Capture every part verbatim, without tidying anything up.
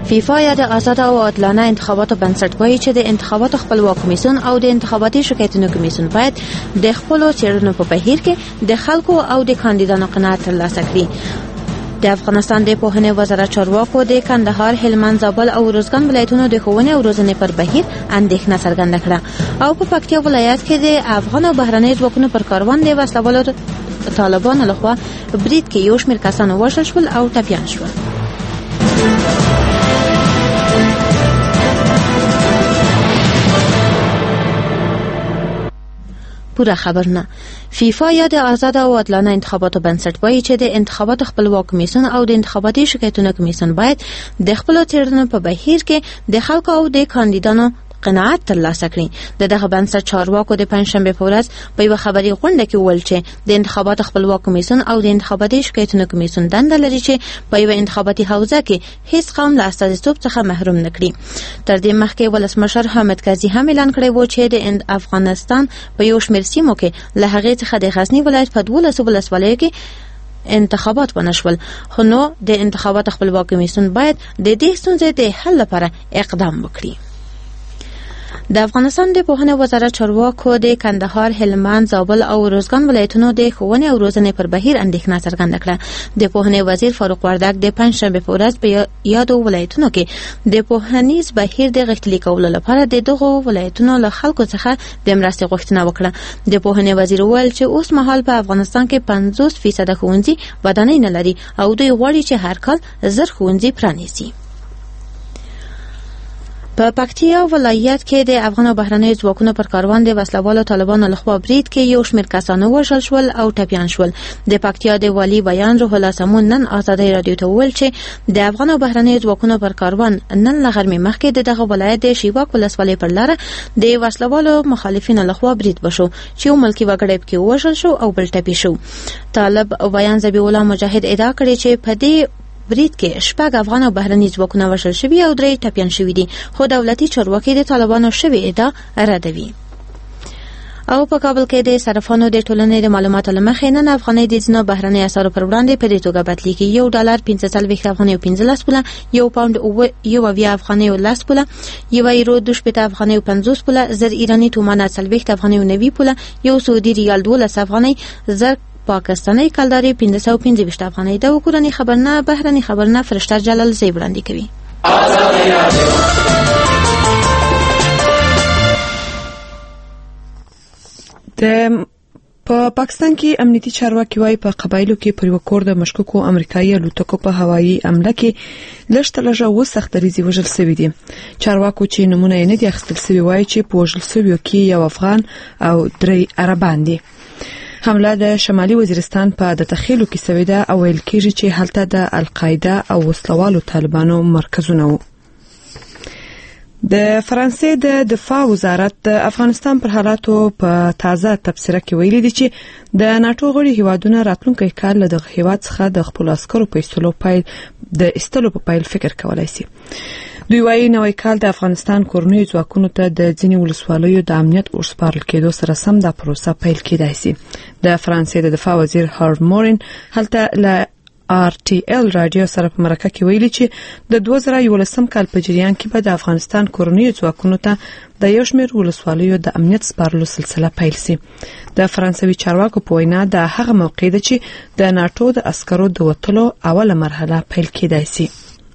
فیفا یا د آزاد او عادلانه انتخاباتو بنسټ وایي چې د انتخاباتو خپلواک کمیسیون او د انتخاباتي شکایتونو کمیسیون باید د خپلو څېړنو په بهیر کې د خلکو او د کاندیدانو قناعت ترلاسه کړي. د افغانستان د پوهنې وزارت چارواکو د کندهار، هلمند، زابل او روزګان ولایتونو د ښوونې او روزنې پر بهیر اندېښنه څرګنده کړه او په پکتیا ولایت کې د افغان او بهرنۍ ځواکونو پر کاروان د وسلوالو طالبانو لخوا برید کې یو شمېر کسان ووژل شول او ټپیان شول. پوره خبرونه. فیفا یا د آزاد او عادلانه انتخاباتو بنسټ وایي چې د انتخاباتو خپلواک کمیسیون او د انتخاباتي شکایتونو کمیسیون باید د خپلو څېړنو په بهیر کې د خلکو او د کاندیدانو قناعت ترلاسه کړي. د دغه بنسټ چارواکو د پنجشنبه په ورځ په یوه خبري غونډه کې وویل چې د انتخاباتو خپلواک کمیسیون او د انتخاباتي شکایتونو کمیسیون دنده لري چې په یوه انتخاباتي حوزه کې هیڅ قوم له استازیتوب څخه محروم نه کړي. تر دې مخکې ولسمشر حامد کرزي هم اعلان کړی و چې د افغانستان په یو شمېر سیمو کې له هغې څخه د غزني ولایت په دولسو ولسوالیو کې انتخابات ونشول، خو نو د انتخاباتو خپلواک کمیسیون باید د دې ستونزې د حل لپاره اقدام وکړي. د افغانستان د پوهنې وزارت چارواکو د کندهار، هلمند، زابل او روزګان ولایتونو د ښوونې او روزنې پر بهیر اندېښنه څرګنده کړه. د پوهنې وزیر فاروق وردګ د پنجشنبه په ورځ په یادو ولایتونو کې د پوهنیز بهیر د غښتلي کولو لپاره د دغو ولایتونو له خلکو څخه د مرستې غوښتنه وکړه. د پوهنې وزیر وویل چې اوس مهال په افغانستان کې پنځوس فیصده ښوونځي ودانۍ نه لري او دوی غواړي چې هر کال زر ښوونځي پرانیزي. په پکتیا ولایت کې د افغان او بهرنۍ ځواکونو پر کاروان د وسلوالو طالبانو لخوا برید کې یو شمېر کسان ووژل شول او ټپیان شول. د پکتیا د والي بیان روح الله سمون نن آزادۍ راډیو ته وویل چې د افغان او بهرنۍ ځواکونو پر کاروان نن له غرمې مخکې د دغه ولایت د شیواک ولسوالۍ پر لاره د وسلوالو مخالفینو لخوا برید وشو چې یو ملکي وګړی پکې ووژل شو او بل ټپي شو. طالب بیان ذبیح الله مجاهد ادعا کړې چې په دې برید کې شپږ افغان او بهرني ځواکونه وژل شوي او درې ټپیان شوي دي، خو دولتي چارواکي د طالبانو شوې ادعا ردوي. او په کابل کې د صرافانو د ټولنې د معلوماتو له مخې نن افغانۍ د ځینو بهرنۍ اسعارو پر وړاندې په دې توګه بدلېږي: یو ډالر پنځه څلوېښت افغانۍ او پنځلس پوله، یو پاونډ یو اویا افغانۍ او لس پوله، یو ایرو دوه شپېته افغانۍ او پنځوس پوله، زر ایراني تومانه څلوېښت افغانۍ او نوي پوله، یو سعودي ریال دولس افغانۍ، زر پاکستانی کلداري پنځه سوه پنځه ویشت افغانۍ. د کورنۍ خبرونه بهرني خبرونه فرشته جلال زی وړاندې کوي. د په پاکستان کې امنیتي چارواکي وايي په قبایلو کې پر یو کور د مشکوکو امریکایي الوتکو په هوایي حمله کې لږ تر لږه اووه سختریزې وژل شوي دي. چارواکو چې نمونه یې نه دي اخیستل شوي وايي چې په وژل شویو کې یو افغان او درې عربان دي. حمله د شمالي وزیرستان په د تخیلو کې شوې ده او ویل کېږي چې هلته د القاعده او وسلوالو طالبانو مرکزونه وو. د فرانسې د دفاع وزارت د افغانستان پر حالاتو په تازه تبصره کې ویلي دي چې د ناتو غړي هیوادونه راتلونکي کال له دغه هیواد څخه د خپل عسکرو په ایستلو پیل د ایستلو په پیل فکر کولای شي. دوی وايي نوې کال د افغانستان کورنیو ځواکونو ته د ځینې ولسوالیو د امنیت ورسپارل کېدو سره سم د پروسه پیل کېدای شي. د فرانسې د دفاع وزیر هارد مورین هلته له آر ټي ال رادیو سره په مرکه کې ویلي چې د دوه زره یولسم کال په جریان کې به د افغانستان کورنیو ځواکونو ته د یو شمېر ولسوالیو د امنیت سپارلو سلسله پیل شي. د فرانسوي چارواکو په وینا د هغه موقع ده چې د ناتو د عسکرو د وټلو اوله مرحله پیل کېدای شي.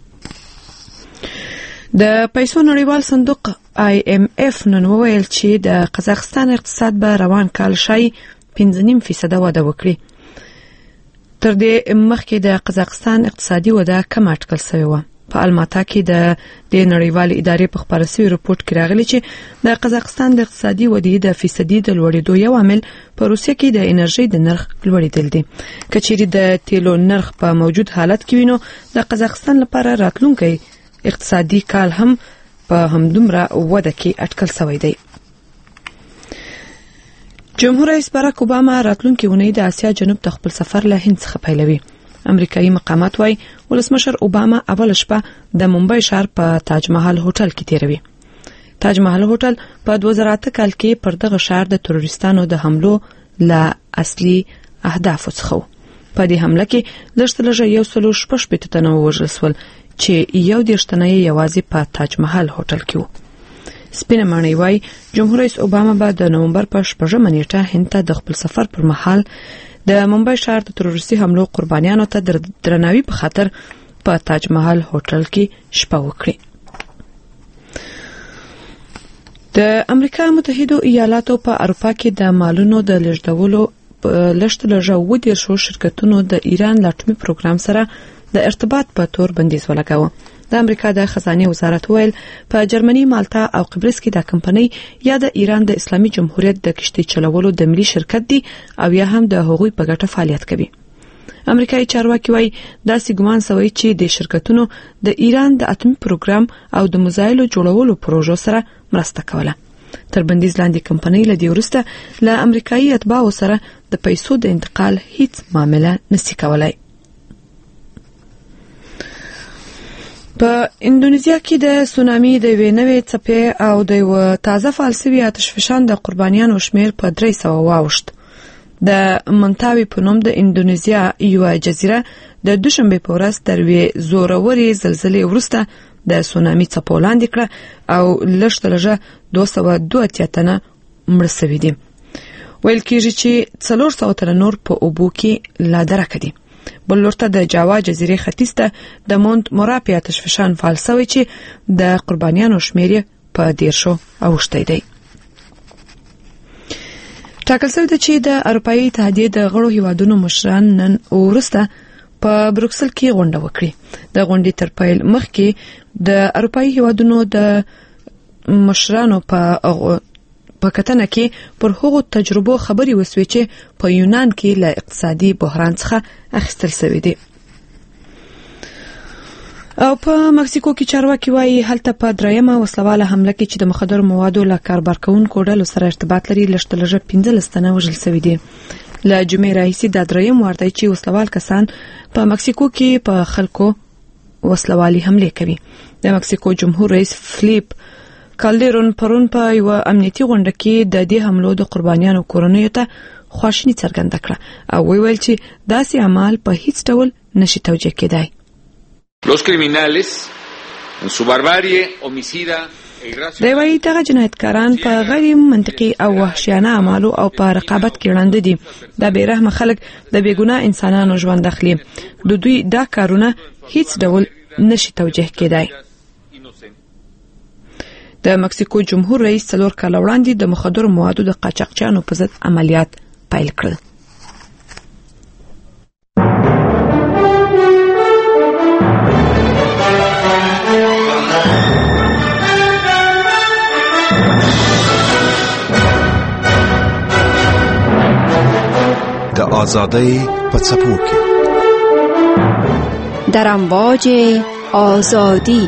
د پیسو نړیوال صندوق آی ایم اف نن وویل چې د قزاقستان اقتصاد به روان کال شای پنځه نیم فیصد وده وکړي. تر دې مخکې د قزاقستان اقتصادي وده کم اټکل شوی و. په الماتا کې د د نړیوال ادارې په خبره شوی رپورت کې راغلی چې د قزاقستان د اقتصادي ودې د فیصدي د لوړېدو یو عامل په روسیه کې د انرژي د نرخ لوړېدل دي. کچېرې د تیلو نرخ په موجود حالت کې وینو د قزاقستان لپاره راتلونکی اقتصادي کال هم په همدومره وده کې اټکل شوی دی. جمهور رئیس باراک اوباما راتلونکي اونۍ د اسیا جنوب ته خپل سفر له هند څخه پیلوي. امریکایي مقامات وايي ولسمشر اوباما اول شپه د ممبئی ښار په تاج محل هوټل کې تیروي. تاج محل هوټل په دوه زره اته کال کې پر دغه ښار د تروریستانو د حملو له اصلي اهدافو څخه و. په دې حمله کې لږ تر لږه یو سل شپږ شپېته تنه ووژل شول چې یو دیشتنه یوازې په تاج محل هوټل کې و. سپینه ماڼۍ وای جمهور رئیس اوباما به د نومبر په شپږمه نیټه هند ته د خپل سفر پر مهال د ممبئی ښار د تروریستي حملو قربانیانو ته د درناوي په خاطر په تاج محل هوټل کې شپه وکړي. د امریکا متحده ایالاتو په اروپا کې د مالونو د لږدولو لشت لږه و دیر شو شرکتونو د ایران له اټومي پروګرام سره د ارتباط په تور بندیز ولګاوه. د امریکا د خزانه وزارت ویل په جرمني، مالټا او قبرس کې د کمپنۍ یا د ایران د اسلامي جمهوریت د کشتۍ چلولو د ملي شرکت دی او یا هم د هغوی په ګټه فعالیت کوي. امریکایي چارواکي وایي داسې ګمان شوی چې د شرکتونو د ایران د اټومي پروګرام او د میزایلو جوړولو پروژو سره مرسته کوله. تر بندیز لاندې کمپنۍ له دې وروسته له امریکایي اتباعو سره د پیسو د انتقال هیڅ معامله نشي کولای. په اندونیزیا کې د سونامي د وینوي څپې او د یو تازه فالسوي آتش فشان د قربانیانو شمیر په درې سوه واوښت. د منتاوي په نوم د اندونیزیا یو جزیره د دوشنبه په ورځ تر وی زوروري زلزلې وروسته د سونامي څپو لاندې کړه او لږ تر لږه دوه سوه دوه اتیا تنه مړه شوي دي. ویل کېږي چې څلور سوه تنه نور په اوبو کې لا درکه دي. بل لورته د جاوا جزیرې ختیځ ته د مونت موراپي آتش فشان فعال شوی چې د قربانیانو شمیر په دیرشو اوښتی دی. ټاکل شوی ده چې د اروپایي اتحادیې د غړو هیوادونو مشران نن وروسته په بروکسل کې غونډه وکړي. د غونډې تر پیل مخکې د اروپایي هیوادونو د مشرانو په په کتنه کې پر هغو تجربو خبري وسوي چې په یونان کې له اقتصادي بحران څخه اخیستل شوی دی. او په مکسیکو کې چارواکي وایي هلته په درېیمه وسلواله حمله کې چې د مخدر موادو له کاربار کوونکو ډلو سره ارتباط لري لږ تر لږه پنځلس تنه وژل شوي دي. له جمعې راهیسې دا درېیم وار دی چې وسلوال کسان په مکسیکو کې په خلکو وسلوالي حملې کوي. د مکسیکو جمهور رئیس فلیپ کالډیرون پرون په یو امنیتي غونډه کې د دې حملو د قربانیانو کورنیو ته خواشیني څرګنده کړه او ویل چې داسې عمل په هیڅ ډول نشي توجیه کېدای. Los criminales en su barbarie homicida دی وایي دغه جنایتکاران په غیر منطقي او وحشیانه اعمالو او په رقابت کې ړانده دي. دا بېرحمه خلک د بېګناه انسانانو ژوند اخلي. د دوی دا کارونه هیڅ ډول نشي توجیه کېدای. د مکسیکو جمهور رئیس څلور کاله وړاندې د مخدرو موادو د قاچاقچیانو په ضد عملیات پیل کړل. د آزادۍ په څپو کې در امواج آزادی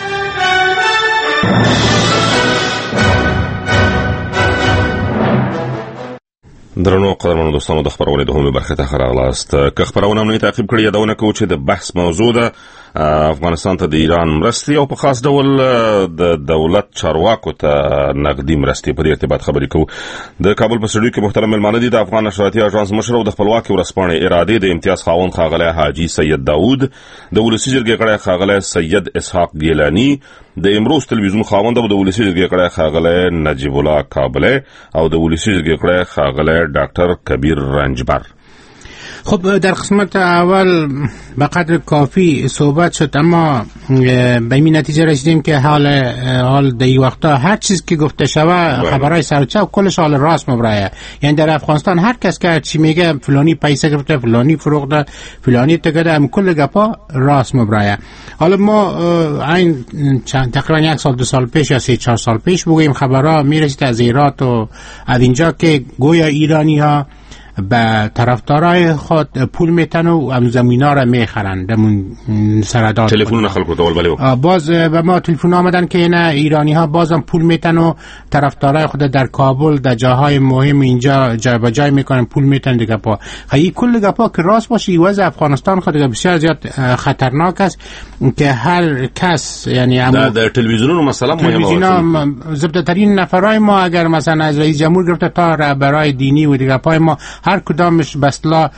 درنو قدرمنو دوستانو د خبرونې د همې برخې ته راغلاست. که خبرونه مو تعقیب کړئ یادونه کوو چې د بحث موضوع ده افغانستان ته د ایران مرستې او په خاص ډول د دولت چارواکو ته نقدي مرستې په دې ارتباط خبرې کوو. د کابل په سټډیو کې محترم مېلمانه دي د افغان نشراتي اژانس مشر او د خپلواکۍ ورځپاڼې ارادې د امتیاز خاوند ښاغلی حاجي سید داود، د ولسي جرګې غړی ښاغلی سید اسحاق ګیلاني، د امروز تلویزیون خاوند او د ولسي جرګې غړی ښاغلی نجیب الله کابلی او د ولسي جرګې غړی ښاغلی ډاکټر کبیر رنجبر. خب در قسمت اول به قدر کافی صحبت شد، اما به این نتیجه رسیدیم که حال حال در این وقتا هر چیز که گفته شود خبرهای سرچاپ کلش حال راست مبرایه. یعنی در افغانستان هر کس که چی میگه فلانی پیسه گرفته، فلانی فروخته، فلانی تگده، هم کل گپا راست مبرایه. حالا ما این تقریبا یک سال دو سال پیش یا سه چهار سال پیش بگوییم خبرها میرسید از ایرات و از اینجا که گویا ایرانی ها به طرفدارای خود پول میتن و هم زمینا را میخرن دمون سرداد تلفن خلکو دول بله باز به ما تلفن آمدن که نه ایرانی ها بازم پول میتن و طرفدارای خود در کابل در جاهای مهم اینجا جای به جای میکنن پول میتن دیگه پا خیلی کل گپا که راست باشه وضع افغانستان خود بسیار زیاد خطرناک است که هر کس یعنی در, در تلویزیون مثلا تلویزیون زبده ترین نفرای ما اگر مثلا از رئیس جمهور گرفته تا رهبرای دینی و دیگه پای ما هر کدامش بسلا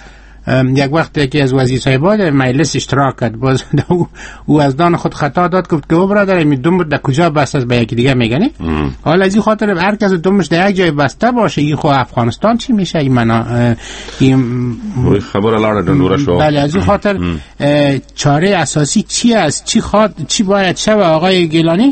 یک وقت که از وزیر صاحبان مجلس اشتراک کرد، باز او از دان خود خطا داد گفت که او برادر می دم در کجا بست است به یکی دیگه میگنی. حالا از این خاطر هر کس دمش در یک جای بسته باشه، این خو افغانستان چی میشه؟ این منا این خبر لاړه دندوره شو. بله، از این خاطر چاره اساسی چی است؟ چی خواد چی باید شود آقای گیلانی؟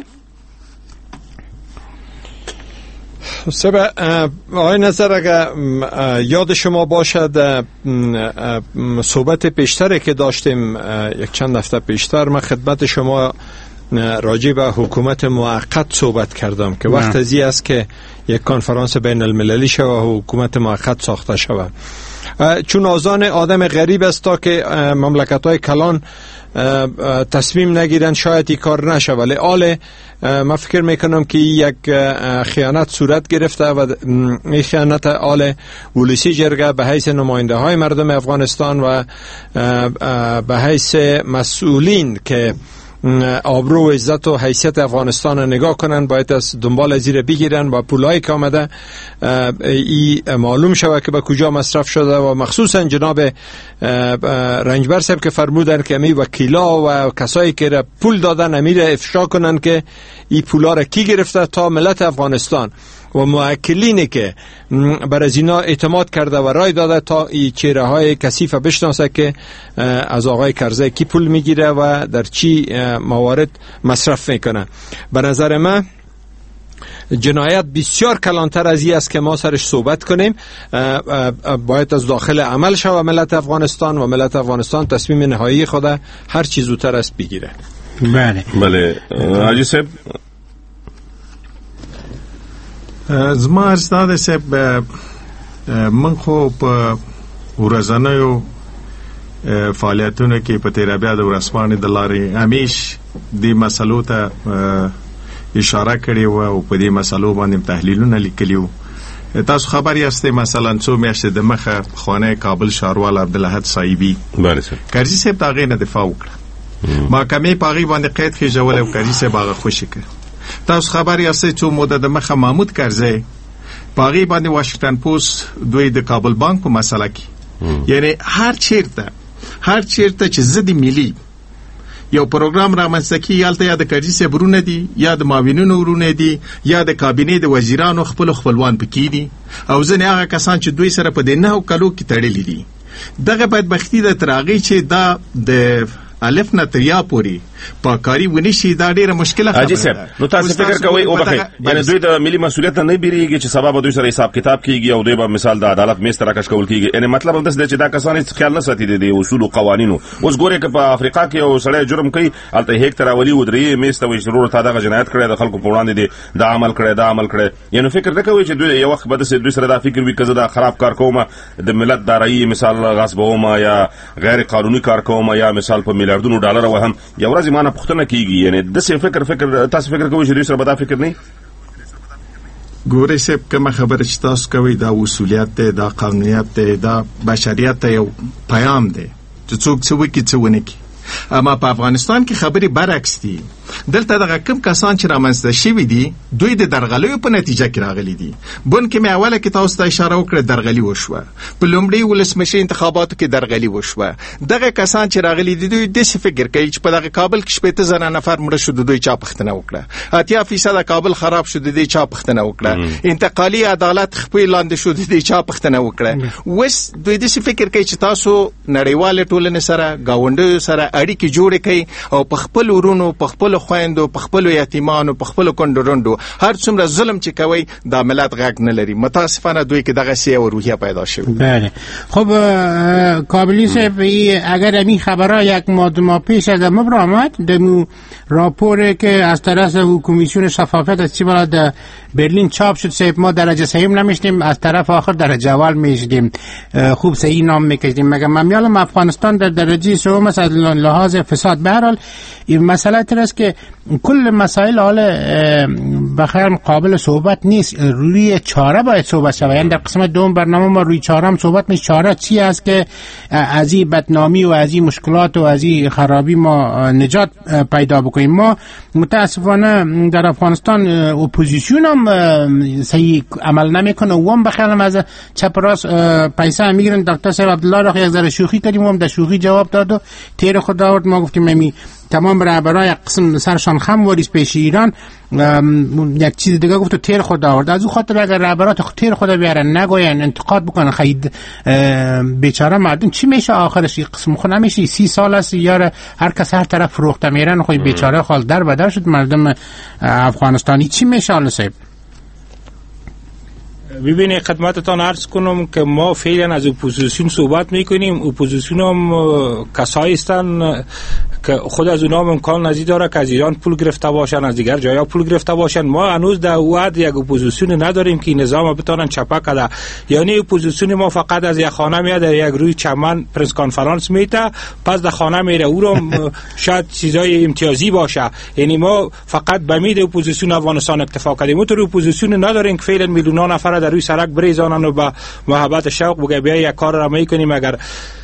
سبا آقای نظر، اگر یاد شما باشد صحبت پیشتری که داشتیم یک چند هفته پیشتر، من خدمت شما راجع به حکومت موقت صحبت کردم که وقت ازی است که یک کنفرانس بین المللی شود و حکومت موقت ساخته شود، چون آزان آدم غریب است تا که مملکت‌های کلان تصمیم نگیرن شاید این کار نشه. ولی آله من فکر میکنم که یک خیانت صورت گرفته و این خیانت آله ولسی جرگه به حیث نماینده های مردم افغانستان و به حیث مسئولین که آبرو و عزت و حیثیت افغانستان رو نگاه کنن، باید از دنبال زیر بگیرن و پولایی که آمده ای معلوم شود که به کجا مصرف شده و مخصوصا جناب رنجبر صاحب که فرمودن که می وکیلا و کسایی که پول دادن امیر افشا کنن که ای پولا را کی گرفته تا ملت افغانستان و موکلینی که بر از اینا اعتماد کرده و رای داده تا این چهره های کثیف بشناسه که از آقای کرزی کی پول میگیره و در چی موارد مصرف میکنه. به نظر من جنایت بسیار کلانتر از این است که ما سرش صحبت کنیم. باید از داخل عمل شود ملت افغانستان و ملت افغانستان تصمیم نهایی خود هر چی زودتر است بگیره. بله بله حاجی صاحب، زما عرض داده صاحب، من خو په ورځنیو فعالیتونو کې په تیره بیا د ورځپاڼې د لارې همیش دې مسلو ته اشاره کړې وه او په دې مسلو باندې تحلیلونه لیکلي وو. تاسو خبر یاستئ مثلا څو میاشتې د مخه پخوانی کابل ښاروال عبدالاحد صاحبي کرزي صاحب د هغې نه دفاع وکړه، محکمې په هغې باندې قید خېژولی او کرزي صاحب هغه خوشي کړ. تاسو خبر یاستئ څو موده د مخه محمود کرزی په هغې باندې واشنګټن پوسټ دوی د کابل بانک په مسله کې، یعنی هر چیرته هر چیرته چې ضد ملي یو پروګرام رامنځته کېږي هلته یا د کرزي صاحب ورونه دي یا د معاونینو ورونه دي یا د کابینې د وزیرانو خپلو خپلوان پکې دي او ځینې هغه کسان چې دوی سره په دې نهو کلو کې تړلي دي. دغه بدبختي ده تر هغې چې دا د الف نه تر یا پورې پاکاري ونشي، دا ډیره مشکله خبره ده. صاحب نو تاسو فکر کوئ او بخې یعنی دوی د ملي مسؤلیت نه بیریږي چې سبب دوی سره حساب کتاب کیږي او دوی به مثال د عدالت میز تر راکش کول کیږي، یعنی مطلب همدا دی چې دا کسان هیڅ خیال نه ساتي د اصول او قوانینو. اوس ګوره که په افریقا کې یو سړی جرم کوي هلته هیک تر اولی ودرې میز ته وایي ضرور تا دغه جنایت کړی د خلکو په وړاندې دی دا عمل کړی دا عمل کړی، یعنی فکر نه کوي چې دوی یو وخت به د دوی سره دا فکر وي که زه دا خراب کار کوم د ملت دارایی مثال غصبوم یا غیر قانوني کار کوم یا مثال په میلیارډونو ډالر وهم یو ورځ ما نه پوښتنه کیږي، یعنی د څه فکر فکر تاسو فکر کوئ چې دوی سره به دا فکر نه؟ ګورئ صاحب، کومه خبره چې تاسو کوئ دا اصولیت دی، دا قانونیت دی، دا بشریت ته یو پیام دی چې څوک څه وکړي څه ونه کړي. اما په افغانستان کې خبرې برعکس دي. دلته دغه کم کسان چې رامنځته شوي دي دوی د درغلیو په نتیجه کې راغلي دي. بن کې مې اوله کې تاسو ته اشاره وکړه درغلي وشوه، په لومړي ولسمشر انتخاباتو کې درغلي وشوه. دغه کسان چې راغلي دي دوی داسې فکر کوي چې په دغه کابل کې شپېته زره نفر مړه شو، د دوی چا پوښتنه وکړه؟ اتیا فیصده کابل خراب شو، د دې چا پوښتنه وکړه؟ انتقالي عدالت خپې لاندې شو، د دې چا پوښتنه وکړه؟ اوس دوی داسې فکر کوي چې تاسو نړیوالې ټولنې سره ګاونډیو سره اړیکې جوړې کړئ او په خپل ورونو په خپل خويندو په خپل یتیمانو په خپل کونډروندو هر څومره ظلم چې کوي دا ملت غږ نه لري. متاسفانه دوی کې دغه سی او روحیه پیدا شوه. بله خب کابلی صاحب، اگر این خبرها یک ماه ما پیش از ما برآمد دمو راپور که از طرف کمیسیون شفافیت از چی بالا در برلین چاپ شد صاحب، ما درجه سیم نمیشتیم، از طرف آخر درجه اول میشدیم، خوب صحیح نام میکشدیم. مگه ممیالم افغانستان در درجه سوم است از لحاظ فساد. به هر حال این مسئله تر است که که کل مسائل حال بخیر قابل صحبت نیست، روی چاره باید صحبت شود. یعنی در قسمت دوم برنامه ما روی چاره هم صحبت میشه. چاره چی است که از این بدنامی و از این مشکلات و از این خرابی ما نجات پیدا بکنیم. ما متاسفانه در افغانستان اپوزیسیون هم صحیح عمل نمیکنه و هم بخیرم از چپ راست پیسه میگیرن. دکتر صاحب عبدالله را یک ذره شوخی کردیم و هم در شوخی جواب داد و تیر خود آورد. ما گفتیم می تمام رهبرای قسم سرشان خم واریز پیش ایران یک چیز دیگه گفت و تیر خود آورد. از او خاطر اگر رهبرات تیر خود بیارن نگوین انتقاد بکنن خید بیچاره مردم چی میشه آخرش؟ این قسم خود نمیشه. سی سال است یار هر کس هر طرف فروخته میرن خود بیچاره خال در بدر شد مردم افغانستانی. چی میشه حالا صاحب؟ ببینید خدمتتان عرض کنم که ما فعلا از اپوزیسیون صحبت میکنیم. اپوزیسیون هم کسایی هستند که خود از اونا امکان نزدیک داره که از ایران پول گرفته باشن، از دیگر جایا پول گرفته باشن. ما هنوز در وعد یک اپوزیسیون نداریم که نظام بتونن چپه کده. یعنی اپوزیسیون ما فقط از یک خانه میاد، در یک روی چمن پرس کانفرانس میته، پس در خانه میره. او رو شاید چیزای امتیازی باشه. یعنی ما فقط به امید اپوزیسیون افغانستان اکتفا کردیم. تو اپوزیسیون نداریم که فعلا میلیونان نفر در روی سرک بریزانن و با محبت شوق بگه بیا یک کار را میکنیم. اگر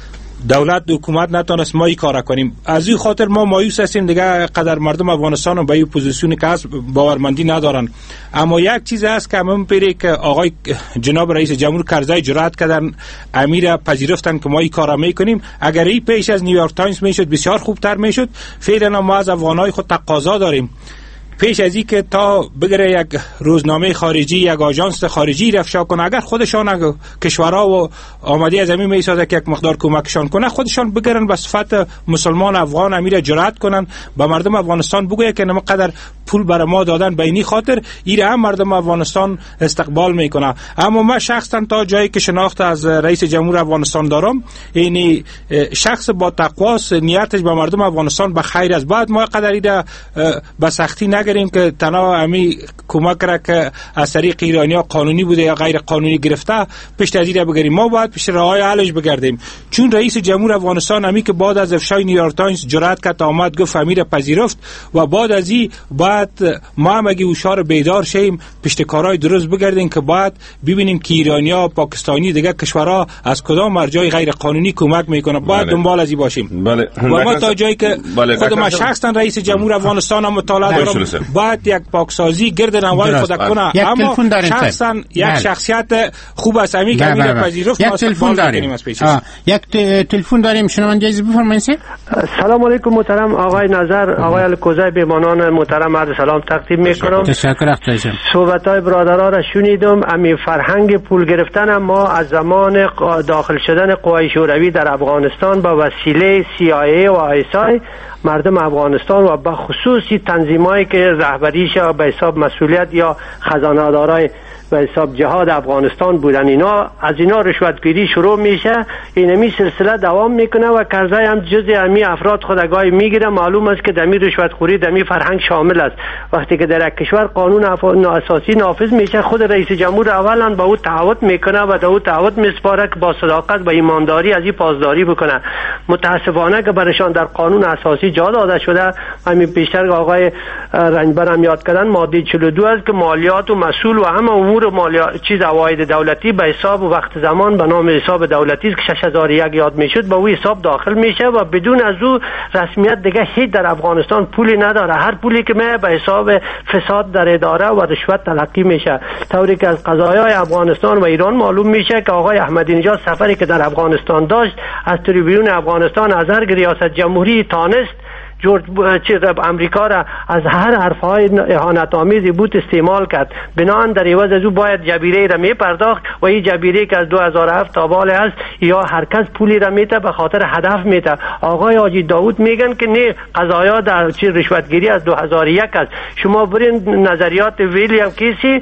دولت و حکومت نتونست ما این کار کنیم، از این خاطر ما مایوس هستیم. دیگه قدر مردم افغانستان و به این اپوزیسیونی که هست باورمندی ندارن. اما یک چیز هست که من پیری که آقای جناب رئیس جمهور کرزی جرأت کردن امیر پذیرفتن که ما این کارا میکنیم. اگر این پیش از نیویورک تایمز میشد بسیار خوبتر میشد. فعلا ما از افغانای خود تقاضا داریم پیش از این که تا بگره یک روزنامه خارجی، یک آژانس خارجی رفشا کنه، اگر خودشان کشورها و آماده از زمین میسازه که یک مقدار کمکشان کنه، خودشان بگرن به صفت مسلمان افغان امیر جرأت کنن به مردم افغانستان بگوید که نمقدر پول برای ما دادن به اینی خاطر ایره هم مردم افغانستان استقبال میکنه. اما من شخصا تا جایی که شناخت از رئیس جمهور افغانستان دارم، یعنی شخص با تقواست، نیتش به مردم افغانستان به خیر است. بعد ما قدری ده به سختی نگریم که تنها امی کمک را که از طریق ایرانیا قانونی بوده یا غیر قانونی گرفته پیش از این بگیریم. ما باید پیش راههای حلش بگردیم. چون رئیس جمهور افغانستان امی که بعد از افشای نیویورک تایمز جرأت کرد آمد گفت امیر پذیرفت و بعد از این بعد ما هم اگه هوشیار بیدار شیم پشت کارهای درست بگردیم که بعد ببینیم که ایرانیا، پاکستانی، دیگه کشورها از کدام مرجع غیر قانونی کمک میکنه. باید دنبال از این باشیم. بله. و ما تا جایی که بله. خود ما شخصا رئیس جمهور افغانستان هم مطالعه دارم باید یک پاکسازی گرد نوای خود کنه. اما شخصا یک شخصیت خوب است امی که امیر پذیرفت. یک تلفن داریم. یک تلفن داریم. شنونده عزیز بفرمایید. سلام علیکم محترم آقای نظر، آقای الکوزی، بهمانان محترم عرض سلام تقدیم میکنم. تشکر اختیارم. صحبت‌های برادرها را شنیدم. امی فرهنگ پول گرفتن ما از زمان داخل شدن قوای شوروی در افغانستان با وسیله سی آی ای و آی اس آی مردم افغانستان و به خصوصی تنظیمایی که رهبریش به حساب مسئولیت یا خزانه‌دارای به حساب جهاد افغانستان بودن، اینا از اینا رشوتگیری شروع میشه. اینمی سلسله دوام میکنه و کرزی هم جزء امی افراد خودگاهی میگیره. معلوم است که دمی رشوتخوری دمی فرهنگ شامل است. وقتی که در یک کشور قانون اساسی نافذ میشه، خود رئیس جمهور اولا با او تعهد میکنه و در او تعهد میسپاره که با صداقت و ایمانداری از این پاسداری بکنه. متاسفانه که برشان در قانون اساسی جا داده شده. همین پیشتر آقای رنجبر هم یاد کردن ماده چهل و دو است که مالیات و مسئول و همه امور مالیات چیز عواید دولتی به حساب و وقت زمان به نام حساب دولتی است که شش هزار و یک یاد میشد به اون حساب داخل میشه و بدون از او رسمیت دیگه هیچ در افغانستان پولی نداره. هر پولی که میه به حساب فساد در اداره و رشوت تلقی میشه. طوری که از قضایای افغانستان و ایران معلوم میشه که آقای احمدی نژاد سفری که در افغانستان داشت از تریبیون افغانستان از هر ریاست جمهوری تانست جورج چیز امریکا را از هر حرفهای اهانت آمیزی بود استعمال کرد. بنان در عوض از او باید جبیره را می پرداخت و این جبیره که از دو هزار و هفت تا بالا است یا هر کس پولی را میته به خاطر هدف میته. آقای حاجی داوود میگن که نه قضایا در چیز رشوتگیری از دو هزار و یک است. شما برین نظریات ویلیام کیسی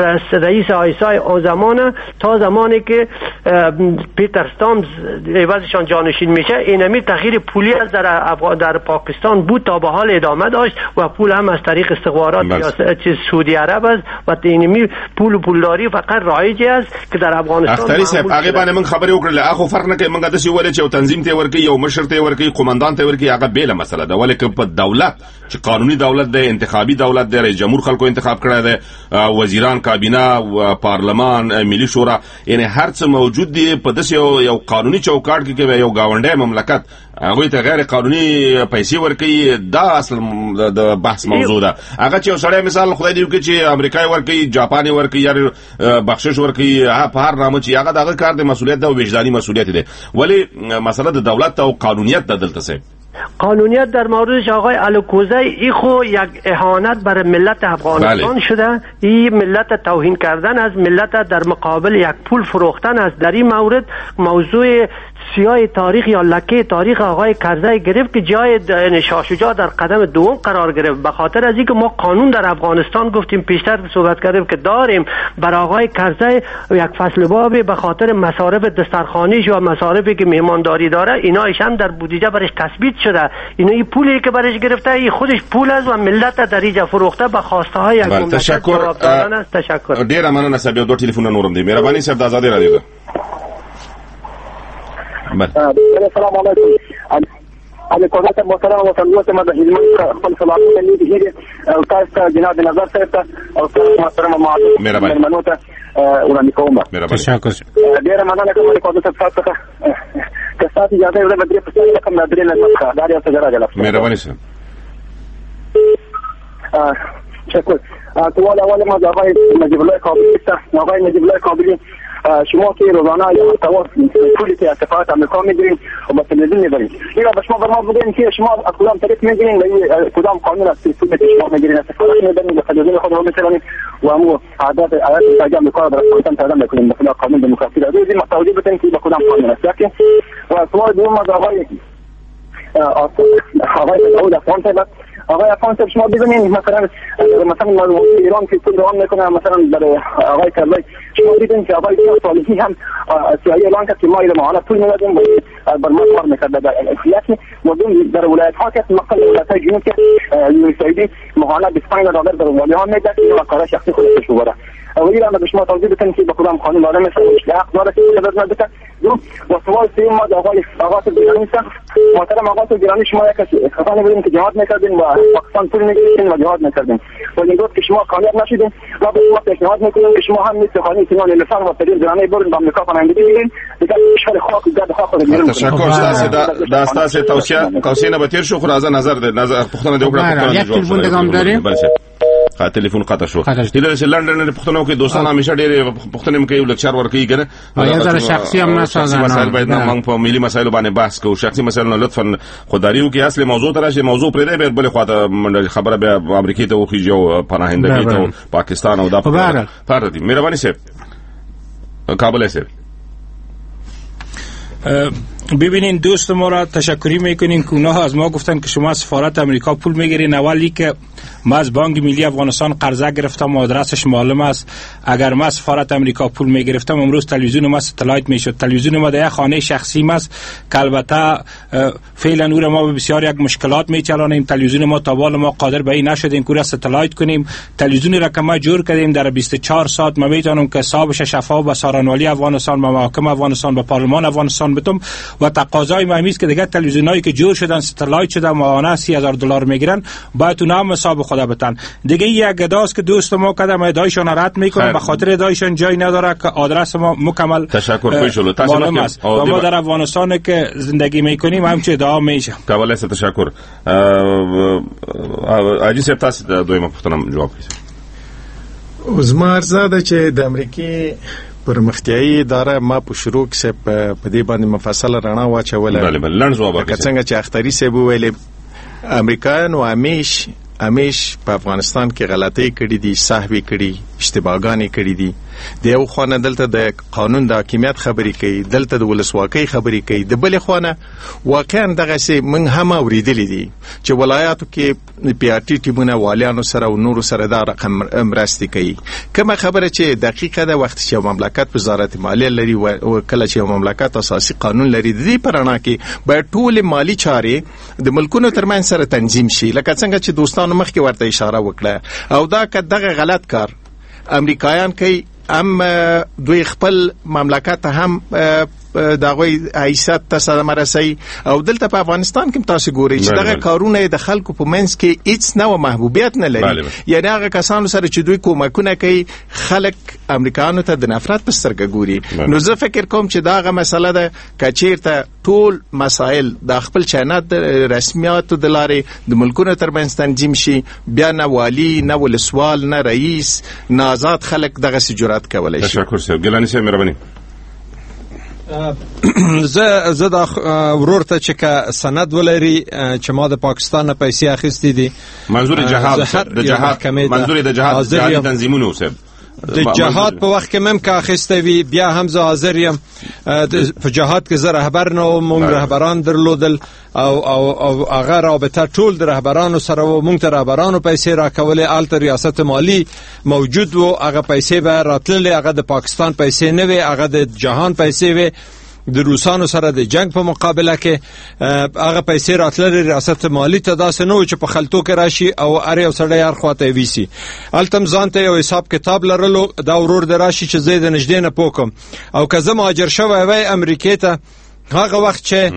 رئیس آی اس آی اون زمان تا زمانی که پیتر استامز عوضشان جانشین میشه اینمی تغییر پولی است در در پاکستان افغانستان بود تا به حال ادامه داشت و پول هم از طریق استخبارات یا سعودی عرب است و اینمی پول و پولداری فقط رایج است که در افغانستان اختری صاحب هغه باندې من خبرې وکړلې اخو فرق نه کوي موږ د څه ولې چې یو تنظیم ته ورکی یو مشر ته ورکی قومندان ته ورکی هغه بیل مسله ده ولې په دولت چې قانوني دولت ده انتخابي دولت ده رئیس جمهور خلکو انتخاب کړی ده وزیران کابینه و پارلمان ملي شورا یعنی هر څه موجود دي په داسې یو قانوني چوکاټ کې کې یو گاونډي مملکت هغه ته غیر قانوني پیسې ورکي دا اصل د بحث موضوع ده هغه چې سړی مثال خدای دی چې امریکای ورکي جاپاني ورکي یا بخشش ورکي په هر نامه چې هغه دغه کار د مسولیت ده او وجداني مسولیت ده ولی مسله د دولت او قانونیت د دلته سه قانونیت در موردش آقای الکوزی ای خو یک اهانت بر ملت افغانستان بله. شده این ملت توهین کردن از ملت در مقابل یک پول فروختن است. در این مورد موضوع سیاه تاریخ یا لکه تاریخ آقای کرزی گرفت که جای شاه شجاع در قدم دوم قرار گرفت به خاطر از اینکه ما قانون در افغانستان گفتیم پیشتر صحبت کردیم که داریم بر آقای کرزی یک فصل بابی به خاطر مصارف دسترخوانیش و مصارفی که مهمانداری داره اینایش هم در بودجه برش تثبیت شده. اینا این پولی که برش گرفته این خودش پول است و ملت در اینجا فروخته به خواسته های یک مملکت تشکر تشکر ډیر مننه صاحب یو دوه ټلیفون نورم دی مهرباني صاحب د آزادۍ رادیو السلام علیکم انا قدرت محترم و سلامت ما د هلمند خپل سلامونه لیدي هي او تاسو ته جناب نظر صاحب ته او تاسو محترم معلم مهرباني ته وړاندې کوم تشکر ډیر مننه کوم د قدرت تاسو ته که تاسو اجازه ولرئ بدري په څیر کوم درې نه څه دا یو څه راځي مهرباني صاحب تشکر تو اول ما د آقای نجیب الله قابلی ته آقای نجیب الله قابلی شما که روزانه یا تواس پولی که اتفاقات امریکا میگیرین و با تلویزیون میبرین اینا به شما برما بگیم که شما از کدام طریق میگیرین و کدام قانون از پولی که شما میگیرین اتفاقات میبرین و تلویزیون خود رو میسرانین و همو عادات عادات تاجه امریکا را برای تعدام بکنین مثلا قانون دموکراسی را روزی متوجه بتین که با کدام قانون است که و سوال دوم از آقای آقای داود افغان صاحب آقای افغان صاحب شما ببینید مثلا مثلا ایران که پول روان میکنه مثلا برای آقای کرزی شما دیدین که آقای صالحی هم سیاهی اعلان کرد که ما ایره معاهده پول میدادیم بر ما کار میکرد در سیاسی مردم در ولایت ها که مقصد ولایت های جنوب که یونیسایدی معاهده بیست و پنج دلار در والی ها میداد و کار شخصی خودش رو بره و ایران به شما توضیح بدین که با کدام قانون داره مثلا حق داره که خدمت بده دو و سوال سوم ما آقای آقای گیلانی محترم آقای گیلانی شما یک خطا بودین که جهاد میکردین و پاکستان پول میگیرین و جهاد میکردین و این گفت که شما کامیاب نشدین ما به شما پیشنهاد میکنیم که شما هم مثل خانه سیمان لسان و پریر زنانه برین به آمریکا پناهندگی بگیرین دیگه کشور خاک گرد خاک رو بگیرین تشکر تاسو دا تاسو توصیه توصیه نه به تیر شو خو راځه نظر ده نظر پختنه دی وکړه یک ټلیفون دغم داریم خا ټلیفون قطع شو دله چې لندن پختنه کې دوستان همیشه ډېر پختنه مې کوي لکچر ورکوي کنه یا زره شخصي هم نه سازانه مسائل باید موږ په ملي مسایلو باندې بحث کوو شخصي مسایل نه لطفا خدایو کې اصلي موضوع ترشه موضوع پرې دی بل خواته خبره به امریکای ته وخی جو پناهندګي ته پاکستان او د پر دي مهرباني صاحب کابل صاحب ببینین دوست ما را تشکری میکنین که اونها از ما گفتن که شما سفارت امریکا پول میگیرین اولی که ما از بانک ملی افغانستان قرضه گرفتم آدرسش معلوم است اگر ما سفارت امریکا پول میگرفتم امروز تلویزیون ما ستلایت میشد تلویزیون ما در خانه شخصی است که البته فعلا او را ما به بسیار یک مشکلات میچلانیم تلویزیون ما تا حالا ما قادر به این نشدیم که را ستلایت کنیم تلویزیون را که ما جور کردیم در بیست و چهار ساعت ما میتونم که حسابش شفاف به سارنوالی افغانستان به محاکم افغانستان به پارلمان افغانستان بتم و تقاضای ما است که دیگه تلویزیونایی که جور شدن ستلایت شده ماهانه سی هزار دلار میگیرن باید اونها هم حساب خدا بتن دیگه یک گداست که دوست ما کده ما ادایشان رد میکنه به خاطر ادایشان جای نداره که آدرس ما مکمل تشکر پیشلو معلوم است و ما در افغانستان که زندگی میکنیم همچه ادعا میشه کواله تشکر اجی صاحب تاسو دویمه پوښتنه جواب کړئ زما زاده چې د امریکای پرمختیایي اداره ما په شروع کې په دې باندې مفصل رڼا واچوله بله بله لنډ جواب ورکړئ څنګه چې اختری صاحب ویلي امریکایان او همیش همیش په افغانستان کې غلطۍ کړې دي صحوی کړي اشتباهګانې کړې دي. د یو خوانه دلته د قانون د حاکمیت خبرې کوي، دلته د ولسواکۍ خبرې کوي، د بل خوانه واقعا دغه سي من هم اوریدلې دي چې ولایاتو کې پی آر ټي ټیمونه والیانو سره او نورو سره دا رقم مرستې کوي. کومه خبره چې دقیقه ده وخت چې مملکت وزارت مالیه لري او کله چې مملکت اساسي قانون لري، د دې پرانا کې باید ټول مالی چارې د ملکونو ترمن سره تنظیم شي، لکه څنګه چې دوستانو مخکې ورته اشاره وکړه. او دا که دغه غلط کار امریکایان کوي، هم دوی خپل مملکت هم دغه حیثیت ته صدمه رسي. او دلته په افغانستان کې تاسو ګورئ چې دغه کارونه د خلکو په منځ کې هیڅ نوې محبوبیت نه لري. یعنی هغه کسانو سره چې دوی کومکونه کوي خلک امریکایانو ته د نفرت په سترګه ګوري. نو زه فکر کوم چې داغه مسله ده کچیرته ټول مسائل د خپل چینات رسمیاتو د لارې د ملکونو ترمنځ تنظیم شي، بیا نه والی نه ولسوال نه رئیس نه آزاد خلک دغه جرأت کولای شي. تشکر صاحب. ګیلانی صاحب مهرباني. زه زه د ورور ته چې که سند ولري چې ما د پاکستان نه پیسې اخیستې دي، منظور جهاد د جهاد منظور د جهاد جهادي تنظیمونو صاحب د جهاد په وخت کې مم که اخیسته وي، بیا هم زه حاضر یم. په جهاد کې زه رهبر نه وم، موږ رهبران درلودل او او او هغه رابطه ټول د رهبرانو سره و. موږ ته رهبرانو پیسې راکولې، الته ریاست مالی موجود و، هغه پیسې به راتللې، هغه د پاکستان پیسې نه وي، هغه د جهان پیسې وي. د روسانو سره د جنگ په مقابله کې هغه پیسې راتللې ریاست مالی ته، داسې نه و چې په خلطو کې راشي او هر یو سړی هر خواته ویسي. هلته ځان ته یو حساب کتاب لرلو، دا ورور د راشي چې زه د نږدې نه پوکم. او که زه مهاجر شوی وای امریکې ته، هغه وخت چې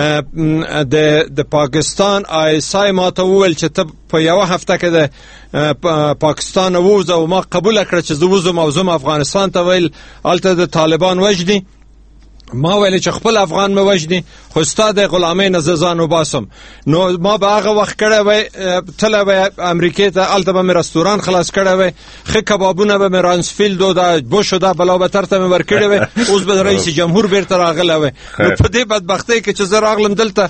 د د پاکستان آی اس آی ما ته وویل چې ته په یو هفته کې د پاکستان ووځه، او ما قبول کړ چې زه وځم او زم افغانستان ته، ویل هلته د طالبان وجدي. ما ویل چې خپل افغان مې وجدي، خو ستا د غلامۍ نه زه ځان وباسم. نو ما به هغه وخت کړی وی، تللی وی امریکې ته، هلته به مې رستوران خلاص کړی وی، ښه کبابونه به مې رانسفیلد و دا بوش و دا بلابتر ته مې ورکړی وی، اوس به رئیس جمهور بیرته راغلی وی. نو په دې بدبختۍ کې چې زه راغلم دلته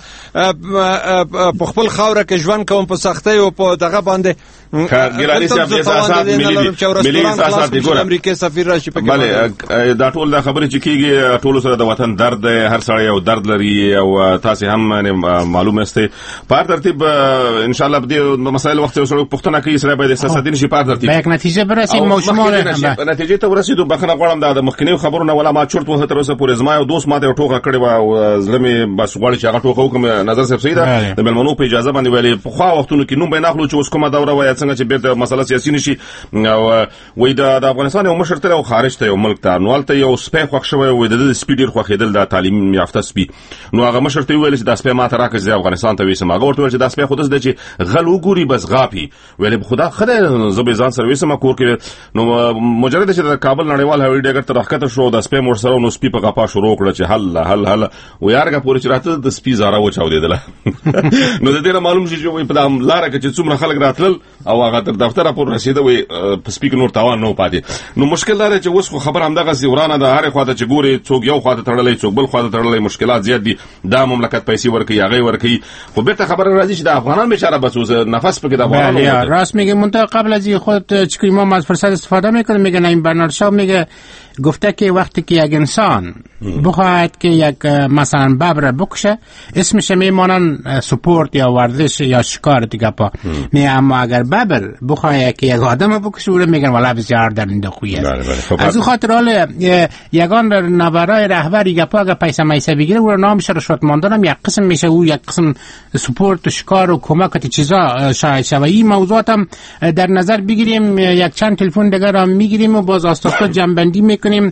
په خپل خاوره کې ژوند کوم په سختۍ او په دغه باندې ګیلانی صاحب د اساسات ملي ملي اساسات دي. ګوره امریکا سفیر راشي په بله دا ټول دا خبرې چې کیږي ټول سره د وطن درد، هر سړی یو درد لري او تاسو هم معلومه است. په ترتیب ان شاء الله به مسائل وخت یو سره پښتنه کوي سره به اساسات دي شي په ترتیب به یک نتیجه برسیم. مو شما نتیجه ته ورسېدو. بخنه غواړم دا د مخکنی خبرونه ولا ما چورت وه تر اوسه پورې زما یو دوست ماته ټوکه کړې و او زلمي بس غواړي چې هغه ټوکه وکم. نظر صاحب سیده د ملمنو په اجازه باندې ویلي په خوا وختونو کې نوم به ناخلو چې اوس کومه دوره وای څنګه چې بیرته مسله سیاسي نشي. او وای د افغانستان یو مشر ته او خارج ته یو ملک ته نوالته یو سپی خوښ شوی وای د سپیډر خوښیدل د تعلیم یافته سپی. نو هغه مشر ته ویل چې د سپی ماته راکړي د افغانستان ته وېسم. هغه ورته چې د سپی خود د چې غل وګوري بس غاپي ویل خدا خدای زبې ځان سرویس ما کور کې. نو مجرد چې د کابل نړیوال هوایي ډګر ته راکته شو د سپی مور سره نو سپی په غپا شروع کړ چې حل حل حل و یارګه پورې چې راته د سپی زارا و چاودېدله. نو د دې معلوم شي چې وای په دام لار کې چې څومره خلک راتلل او هغه تر دفتر پور رسیده وای په سپیک نور تاوان نه پاتې. نو مشکل لري چې اوس خو خبر هم دغه سی ورانه د هر خواته چې ګوري څوک یو خواته تړلې څوک بل خواته تړلې مشکلات زیات دي. دا مملکت پیسې ورکي هغه ورکي خو بیرته خبر راځي چې د افغانان بیچاره بس اوس نفس پکې د افغانانو راست میگه. منتها قبل از خود چیکار ما از فرصت استفاده میکنه. میگه این برنارد شاو میگه گفته که وقتی که یک انسان بخواهد که یک مثلا ببر بکشه اسمش میمانن سپورت یا ورزش یا شکار دیگه پا می. اما اگر ببر بخواهد که یک آدم بکشه او میگن والا بسیار درنده خویی است. از اون خاطر حال یگان نبرای رهبر دیگه پا اگر پیسه میسه بگیره او نامش رشوت ماندن یک قسم میشه او یک قسم سپورت و شکار و کمک چیزا شاید شوی. این موضوعات هم در نظر بگیریم. یک چند تلفن دیگه را میگیریم و باز آستاستا جنبندی میکنیم.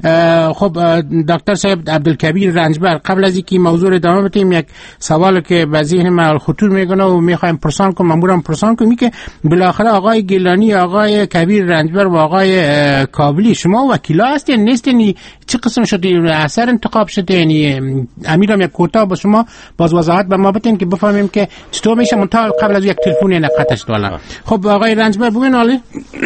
خب دکتر صاحب عبدالکبیر رنجبر قبل از اینکه موضوع رو ادامه بدیم یک سوال که به ذهن من خطور میکنه و میخوایم پرسان کنم مامورم پرسان کنم که بالاخره آقای گیلانی آقای کبیر رنجبر و آقای کابلی شما وکیلا هستین نیستین؟ چه قسم شده اثر انتخاب شده؟ یعنی امیرم یک کوتاه با شما باز وضاحت به ما بدین که بفهمیم که چطور میشه. منتها قبل از یک تلفن نقطش دولم. خب آقای رنجبر بگین. عالی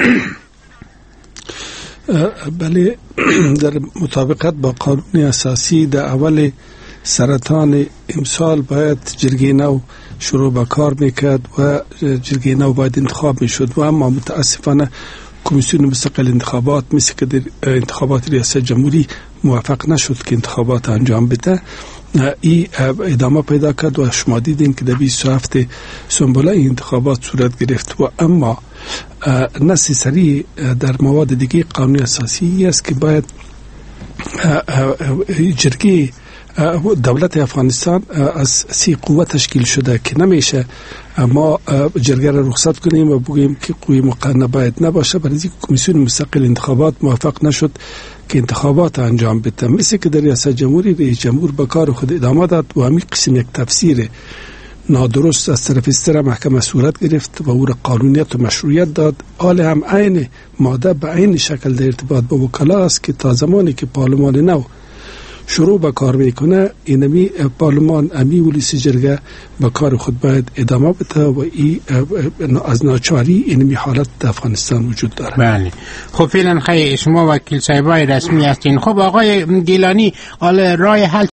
بله در مطابقت با قانون اساسی در اول سرطان امسال باید جرگه نو شروع به کار میکرد و جرگه نو باید انتخاب میشد و اما متاسفانه کمیسیون مستقل انتخابات مثل که در انتخابات ریاست جمهوری موفق نشد که انتخابات انجام بده، ای ادامه پیدا کرد و شما دیدین که در بیست و هفت سنبوله این انتخابات صورت گرفت. و اما نص سری در مواد دیگه قانون اساسی است که باید جرگه دولت افغانستان از سی قوه تشکیل شده که نمیشه ما جرگه را رخصت کنیم و بگوییم که قوه مقننه باید نباشه، برای اینکه کمیسیون مستقل انتخابات موفق نشد که انتخابات انجام بده. مثل که در ریاست جمهوری رئیس جمهور به کار خود ادامه داد و همین قسم یک تفسیر نادرست از طرف استر محکمه صورت گرفت و او را قانونیت و مشروعیت داد. حال هم عین ماده به عین شکل در ارتباط با وکلا است که تا زمانی که پارلمان نو شروع به کار میکنه اینمی پارلمان امی ولیس جرگه به کار خود باید ادامه بده و ای از ناچاری اینمی حالت در افغانستان وجود داره. بله خب فعلا خیلی شما وکیل صاحبای رسمی هستین. خب آقای گیلانی، حالا راه حل